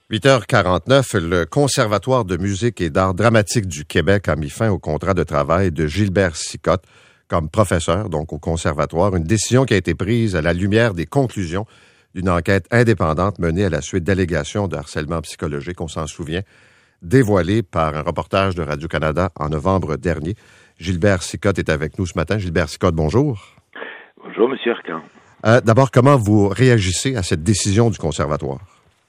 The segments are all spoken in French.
8h49, le Conservatoire de musique et d'art dramatique du Québec a mis fin au contrat de travail de Gilbert Sicotte comme professeur, donc au Conservatoire. Une décision qui a été prise à la lumière des conclusions d'une enquête indépendante menée à la suite d'allégations de harcèlement psychologique, on s'en souvient, dévoilées par un reportage de Radio-Canada en novembre dernier. Gilbert Sicotte est avec nous ce matin. Gilbert Sicotte, bonjour. Bonjour, M. Arcan. D'abord, comment vous réagissez à cette décision du Conservatoire?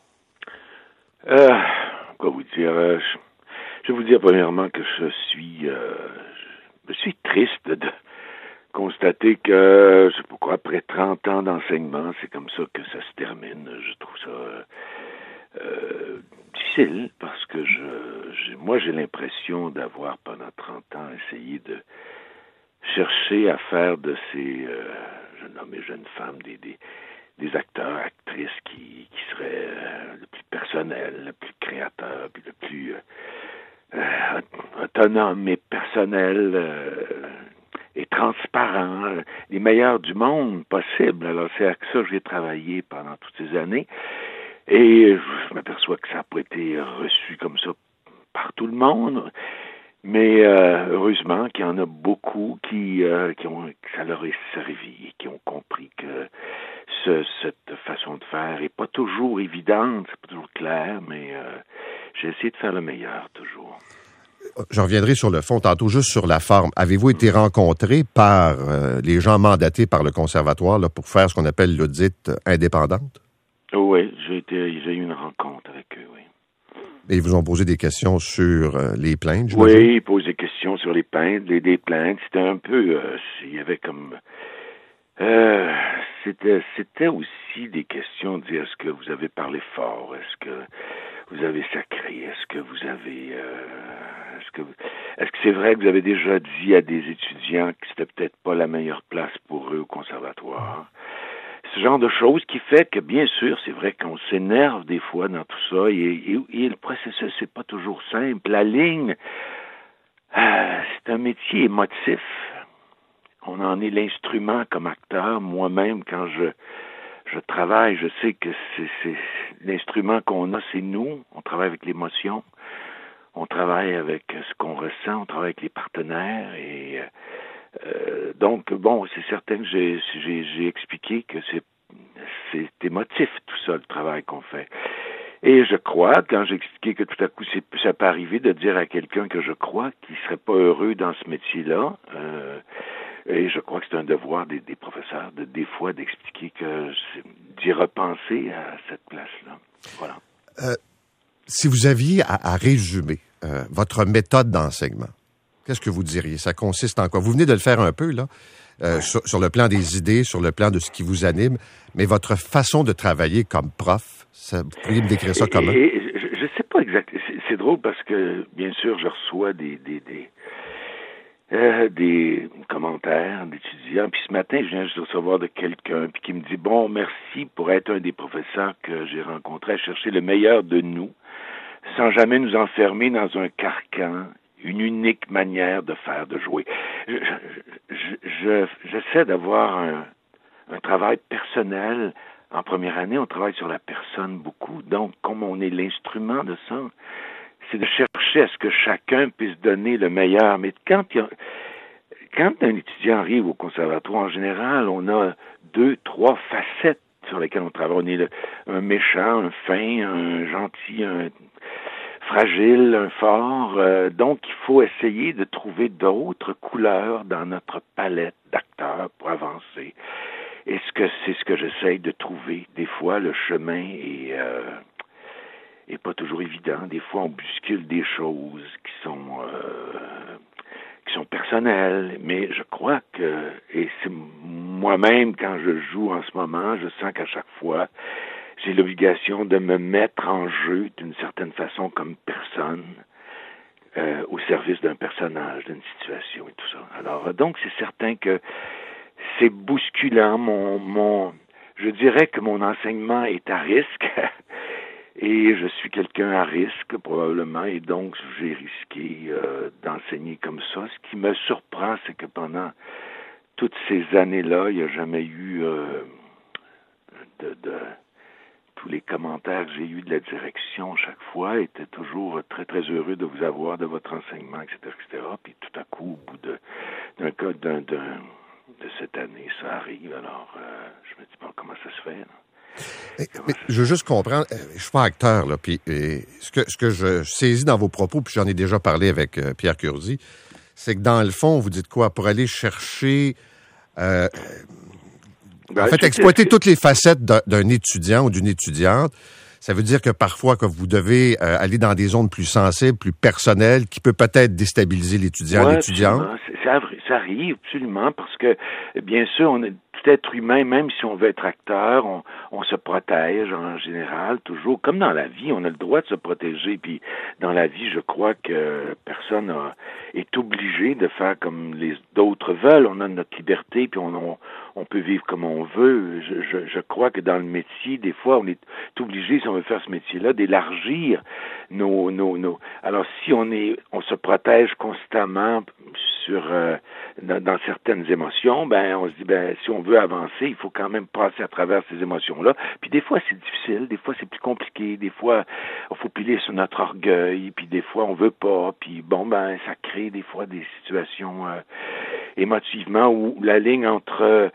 Quoi vous dire? Je vais vous dire premièrement que je suis triste de constater que, je sais pas quoi, après 30 ans d'enseignement, c'est comme ça que ça se termine. Je trouve ça difficile parce que moi j'ai l'impression d'avoir pendant 30 ans essayé de chercher à faire de ces jeunes hommes et jeunes femmes des acteurs, actrices qui seraient le plus personnel, le plus créateur, puis le plus autonome et personnel et transparent, les meilleurs du monde possible. Alors c'est à ça que j'ai travaillé pendant toutes ces années et je m'aperçois que ça n'a pas été reçu comme ça par tout le monde. Mais heureusement qu'il y en a beaucoup que ça leur est servi et qui ont compris que cette façon de faire est pas toujours évidente, c'est pas toujours clair, mais j'ai essayé de faire le meilleur toujours. Je reviendrai sur le fond tantôt, juste sur la forme. Avez-vous été rencontré par les gens mandatés par le Conservatoire là, pour faire ce qu'on appelle l'audit indépendante? Oui, j'ai eu une rencontre avec eux, oui. Et ils vous ont posé des questions sur les plaintes, j'imagine? Oui, ils posent des questions sur les plaintes, des plaintes. C'était un peu... il y avait comme... c'était aussi des questions de dire est-ce que vous avez parlé fort, est-ce que vous avez sacré, est-ce que vous avez est-ce que c'est vrai que vous avez déjà dit à des étudiants que c'était peut-être pas la meilleure place pour eux au conservatoire? Ce genre de choses qui fait que, bien sûr, c'est vrai qu'on s'énerve des fois dans tout ça et le processus, c'est pas toujours simple. La ligne, c'est un métier émotif. On en est l'instrument comme acteur. Moi-même, quand je travaille, je sais que c'est l'instrument qu'on a, c'est nous. On travaille avec l'émotion. On travaille avec ce qu'on ressent. On travaille avec les partenaires et donc, bon, c'est certain que j'ai expliqué que c'est émotif, tout ça, le travail qu'on fait. Et je crois, quand j'ai expliqué que tout à coup, ça peut arriver de dire à quelqu'un que je crois qu'il serait pas heureux dans ce métier-là, et je crois que c'est un devoir des professeurs, des fois, d'expliquer d'y repenser à cette place-là. Voilà. Si vous aviez à résumer votre méthode d'enseignement, qu'est-ce que vous diriez? Ça consiste en quoi? Vous venez de le faire un peu, là, ouais. sur le plan des idées, sur le plan de ce qui vous anime, mais votre façon de travailler comme prof, vous pourriez me décrire ça comment? Je sais pas exactement. C'est drôle parce que, bien sûr, je reçois des commentaires d'étudiants. Puis ce matin, je viens de recevoir de quelqu'un puis qui me dit, bon, merci pour être un des professeurs que j'ai rencontré à chercher le meilleur de nous, sans jamais nous enfermer dans un carcan, une unique manière de faire, de jouer. J'essaie d'avoir un travail personnel. En première année, on travaille sur la personne beaucoup. Donc, comme on est l'instrument de ça, c'est de chercher à ce que chacun puisse donner le meilleur. Mais quand un étudiant arrive au conservatoire, en général, on a 2, 3 facettes sur lesquelles on travaille. On est un méchant, un fin, un gentil, un fragile, un fort. Donc, il faut essayer de trouver d'autres couleurs dans notre palette d'acteurs pour avancer. Et c'est ce que j'essaye de trouver. Des fois, le chemin est pas toujours évident. Des fois, on bouscule des choses qui sont personnelles. Mais je crois que, et c'est moi-même, quand je joue en ce moment, je sens qu'à chaque fois, j'ai l'obligation de me mettre en jeu d'une certaine façon comme personne au service d'un personnage, d'une situation et tout ça. Alors, donc, c'est certain que c'est bousculant. Je dirais que mon enseignement est à risque et je suis quelqu'un à risque probablement et donc j'ai risqué d'enseigner comme ça. Ce qui me surprend, c'est que pendant toutes ces années-là, il n'y a jamais eu tous les commentaires que j'ai eus de la direction chaque fois étaient toujours très, très heureux de vous avoir, de votre enseignement, etc., etc. Puis tout à coup, au bout d'un cas de cette année, ça arrive. Alors, je me dis, bon, comment ça se fait, là? Mais je veux juste comprendre, je suis pas acteur, là, puis ce que je saisis dans vos propos, puis j'en ai déjà parlé avec Pierre Curzi, c'est que dans le fond, vous dites quoi? Pour aller chercher, en fait, exploiter toutes les facettes d'un étudiant ou d'une étudiante, ça veut dire que parfois, que vous devez aller dans des zones plus sensibles, plus personnelles, qui peut peut-être déstabiliser l'étudiant, l'étudiante. Ça arrive, absolument, parce que, bien sûr, on est tout être humain, même si on veut être acteur, on se protège en général, toujours. Comme dans la vie, on a le droit de se protéger. Puis dans la vie, je crois que personne est obligé de faire comme les d'autres veulent. On a notre liberté, puis on peut vivre comme on veut. Je crois que dans le métier, des fois, on est obligé, si on veut faire ce métier-là, d'élargir nos. Alors, si on se protège constamment dans certaines émotions, ben on se dit, ben si on veut avancer, il faut quand même passer à travers ces émotions-là. Puis des fois c'est difficile, des fois c'est plus compliqué, des fois il faut piler sur notre orgueil, puis des fois on veut pas, puis bon ben ça crée des fois des situations émotivement où la ligne entre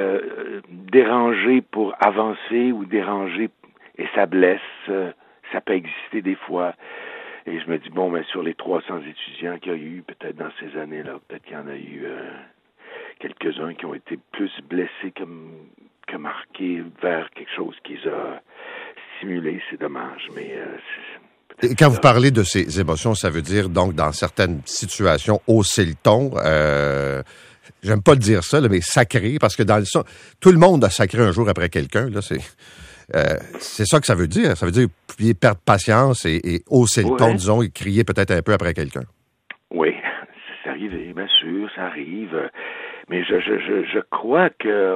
déranger pour avancer ou déranger et ça blesse, ça peut exister des fois. Et je me dis, bon, ben, sur les 300 étudiants qu'il y a eu, peut-être dans ces années-là, peut-être qu'il y en a eu quelques-uns qui ont été plus blessés que marqués vers quelque chose qui les a stimulés. C'est dommage, mais... Et quand vous parlez de ces émotions, ça veut dire, donc, dans certaines situations, hausser le ton. J'aime pas le dire ça, là, mais sacrer, parce que dans le son, tout le monde a sacré un jour après quelqu'un, là, c'est ça que ça veut dire. Ça veut dire perdre patience et hausser le ton, disons, et crier peut-être un peu après quelqu'un. Oui, c'est arrivé, bien sûr, ça arrive. Mais je crois que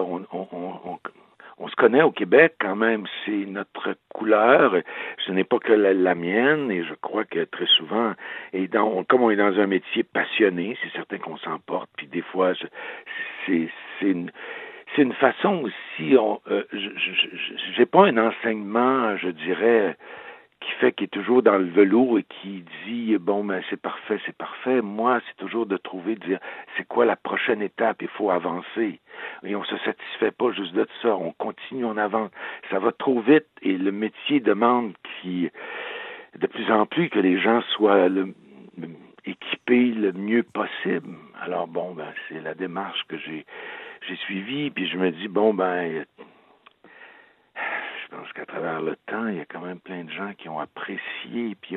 on se connaît au Québec quand même. C'est notre couleur. Ce n'est pas que la mienne. Et je crois que très souvent, comme on est dans un métier passionné, c'est certain qu'on s'emporte. Puis des fois, c'est une façon aussi. J'ai pas un enseignement, je dirais, qui est toujours dans le velours et qui dit bon ben c'est parfait. Moi, c'est toujours de dire c'est quoi la prochaine étape, il faut avancer. Et on se satisfait pas juste de ça, on continue, on avance. Ça va trop vite et le métier demande de plus en plus que les gens soient équipés le mieux possible. Alors bon ben c'est la démarche que j'ai suivie, puis je me dis bon ben je pense qu'à travers le temps, il y a quand même plein de gens qui ont apprécié, puis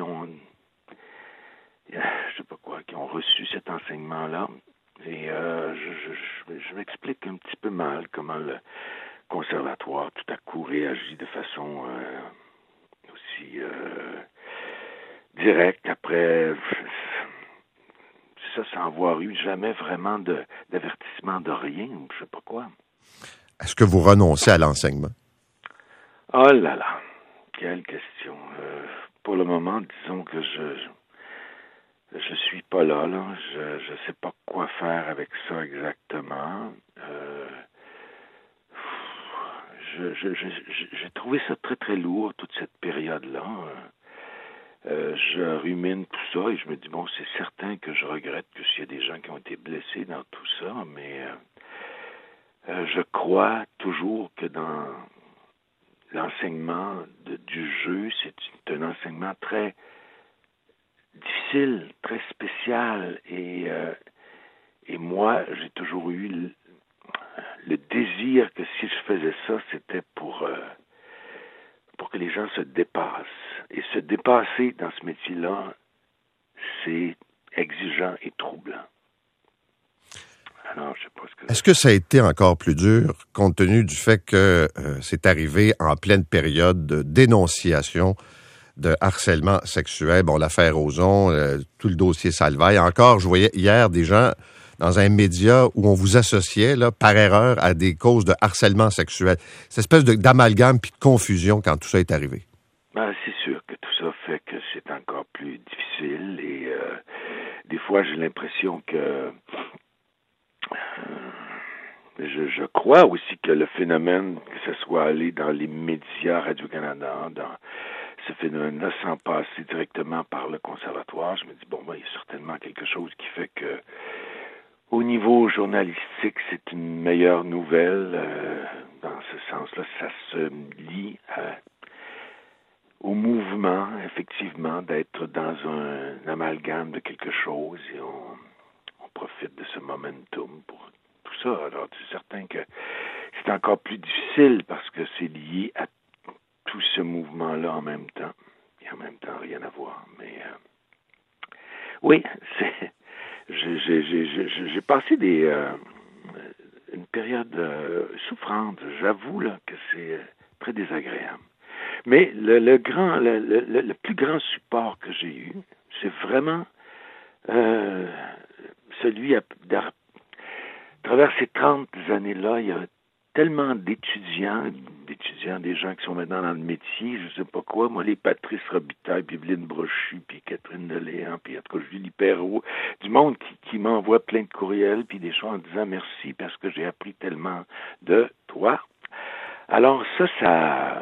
je sais pas quoi, qui ont reçu cet enseignement-là. Et je m'explique un petit peu mal comment le conservatoire tout à coup réagit de façon aussi directe après ça, sans avoir eu jamais vraiment d'avertissement de rien, ou je sais pas quoi. Est-ce que vous renoncez à l'enseignement? Oh là là, quelle question. Pour le moment, disons que je suis pas là. Je sais pas quoi faire avec ça exactement. J'ai trouvé ça très très lourd toute cette période-là. Je rumine tout ça et je me dis bon, c'est certain que je regrette que s'il y a des gens qui ont été blessés dans tout ça, mais je crois toujours que dans l'enseignement du jeu, c'est un enseignement très difficile, très spécial. Et moi, j'ai toujours eu le désir que si je faisais ça, c'était pour que les gens se dépassent. Et se dépasser dans ce métier-là, c'est exigeant et troublant. Alors, je sais pas ce que... Est-ce que ça a été encore plus dur, compte tenu du fait que c'est arrivé en pleine période de dénonciation de harcèlement sexuel? Bon, l'affaire Ozon, tout le dossier Salvaille. Encore, je voyais hier des gens dans un média où on vous associait, là, par erreur, à des causes de harcèlement sexuel. Cette espèce d'amalgame puis de confusion quand tout ça est arrivé. Ben, c'est sûr que tout ça fait que c'est encore plus difficile et des fois, j'ai l'impression que je crois aussi que le phénomène, que ce soit allé dans les médias, Radio-Canada, dans ce phénomène-là, sans passer directement par le conservatoire, je me dis, bon, ben, il y a certainement quelque chose qui fait que, au niveau journalistique, c'est une meilleure nouvelle. Dans ce sens-là, ça se lie au mouvement, effectivement, d'être dans un amalgame de quelque chose et on profite de ce momentum pour tout ça. Alors, c'est certain que c'est encore plus difficile parce que c'est lié à tout ce mouvement-là en même temps. Et en même temps, rien à voir. Mais oui, c'est... J'ai passé une période souffrante. J'avoue là que c'est très désagréable. Mais le plus grand support que j'ai eu, c'est vraiment celui à travers ces 30 années-là, il y a tellement d'étudiants, des gens qui sont maintenant dans le métier, je sais pas quoi, moi, les Patrice Robitaille, puis Evelyne Brochu, puis Catherine Deléan, puis en tout cas Julie Perrault, du monde qui m'envoie plein de courriels, puis des choses en disant merci parce que j'ai appris tellement de toi. Alors ça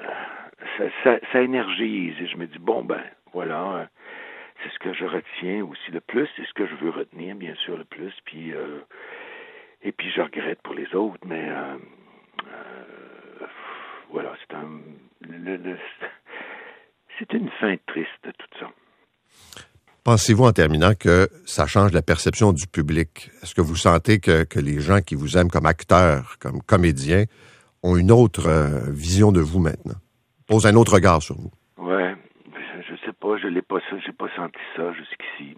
énergise, et je me dis, bon, ben, voilà, c'est ce que je retiens aussi le plus, c'est ce que je veux retenir, bien sûr, le plus, puis... et puis je regrette pour les autres, mais voilà, c'est une fin triste, tout ça. Pensez-vous, en terminant, que ça change la perception du public? Est-ce que vous sentez que les gens qui vous aiment comme acteur, comme comédien, ont une autre vision de vous maintenant? Posent un autre regard sur vous? Ouais, je sais pas, j'ai pas senti ça jusqu'ici.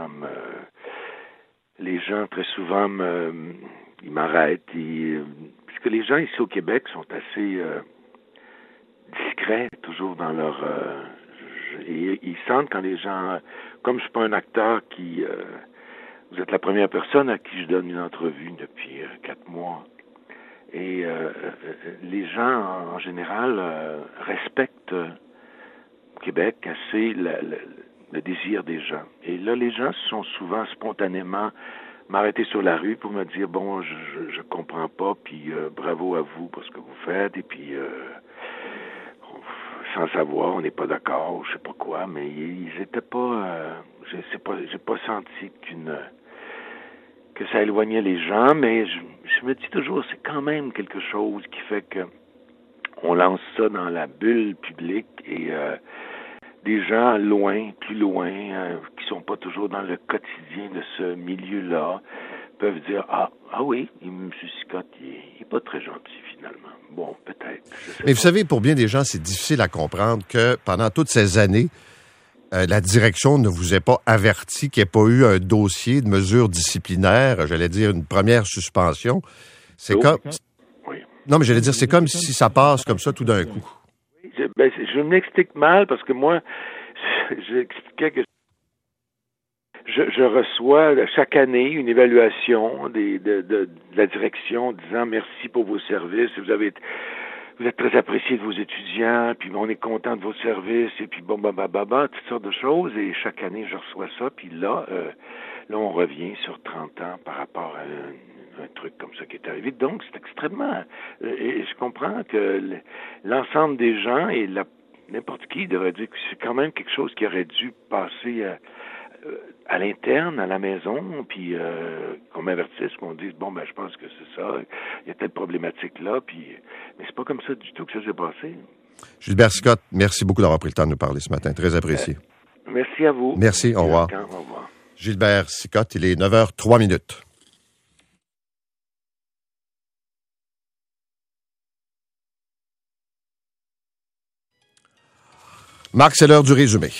Les gens, très souvent, ils m'arrêtent. Parce que les gens ici au Québec sont assez discrets, toujours dans leur... et ils sentent quand les gens... Comme je suis pas un acteur qui... vous êtes la première personne à qui je donne une entrevue depuis 4 mois. Et les gens, en général, respectent au Québec assez le désir des gens. Et là, les gens sont souvent spontanément m'arrêter sur la rue pour me dire, bon, je comprends pas, puis bravo à vous pour ce que vous faites, et puis sans savoir, on n'est pas d'accord, je sais pas quoi, mais ils étaient pas, j'ai pas senti que ça éloignait les gens, mais je me dis toujours, c'est quand même quelque chose qui fait que on lance ça dans la bulle publique et des gens plus loin, qui sont pas toujours dans le quotidien de ce milieu-là, peuvent dire ah oui, M. Sicotte, il est pas très gentil finalement. Bon, peut-être. Mais vous savez, pour bien des gens, c'est difficile à comprendre que pendant toutes ces années, la direction ne vous ait pas averti qu'il n'y ait pas eu un dossier de mesures disciplinaires, j'allais dire une première suspension. C'est comme... Oui. Non, mais j'allais dire, c'est comme si ça passe comme ça tout d'un coup. Je m'explique mal parce que moi, j'expliquais que je reçois chaque année une évaluation de la direction disant merci pour vos services. Vous êtes très apprécié de vos étudiants, puis on est content de vos services, et puis toutes sortes de choses. Et chaque année, je reçois ça, puis là, on revient sur 30 ans par rapport à un truc comme ça qui est arrivé. Donc, c'est extrêmement... et je comprends que l'ensemble des gens, et n'importe qui devrait dire que c'est quand même quelque chose qui aurait dû passer à l'interne, à la maison, puis qu'on m'avertisse, qu'on dise, bon, ben je pense que c'est ça, il y a telle problématique là, puis... Mais c'est pas comme ça du tout que ça s'est passé. Gilbert Sicotte, merci beaucoup d'avoir pris le temps de nous parler ce matin. Très apprécié. Merci à vous. Merci, au revoir. Au revoir. Gilbert Sicotte, il est 9h03. Marc, c'est l'heure du résumé.